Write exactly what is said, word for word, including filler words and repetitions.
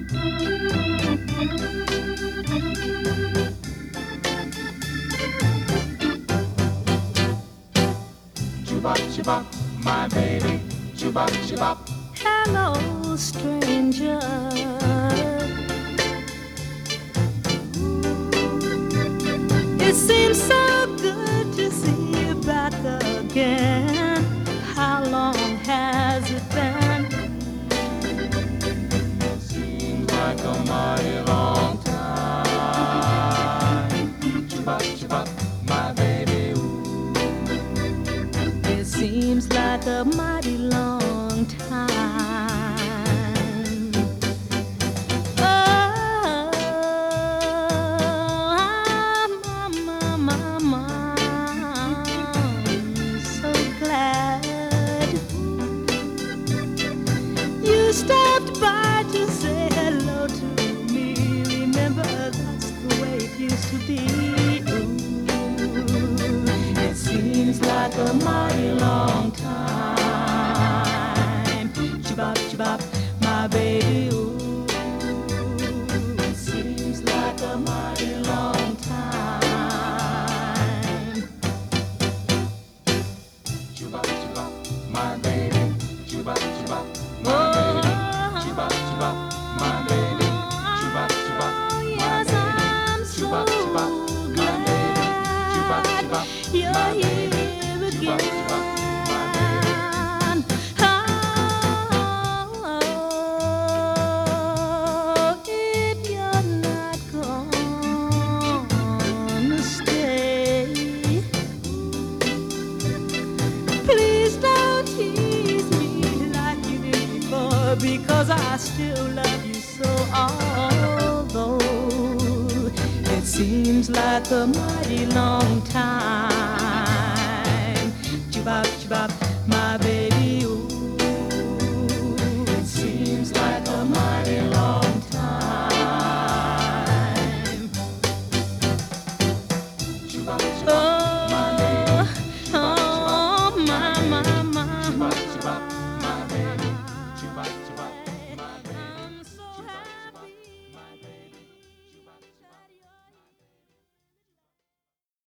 Chubop, chubop, my baby. Chubop, chubop. Hello, stranger. It seems so good to see you back again. How long has it been? Seems like a mighty long time. Chubop, chubop, my baby. It seems like a mighty long time. Oh, mama, mama, I'm so glad you stopped by to say hello to me. Remember, that's the way it used to be. Ooh, it seems like a mighty long time. Chibop, chibop, my baby. Ooh, it seems like a mighty long time. Chubop, chubop, my baby. Chubop, chubop, my baby. Chubop, chubop, my baby. Chubop, chubop, my baby. Chubop, chubop, my baby. Chubop, chubop, You're my baby. here Chubop, again. chubop, my baby. Oh, if you're not gonna stay, please don't tease me like you did before, because I still love you so. Although it seems like a mighty long time.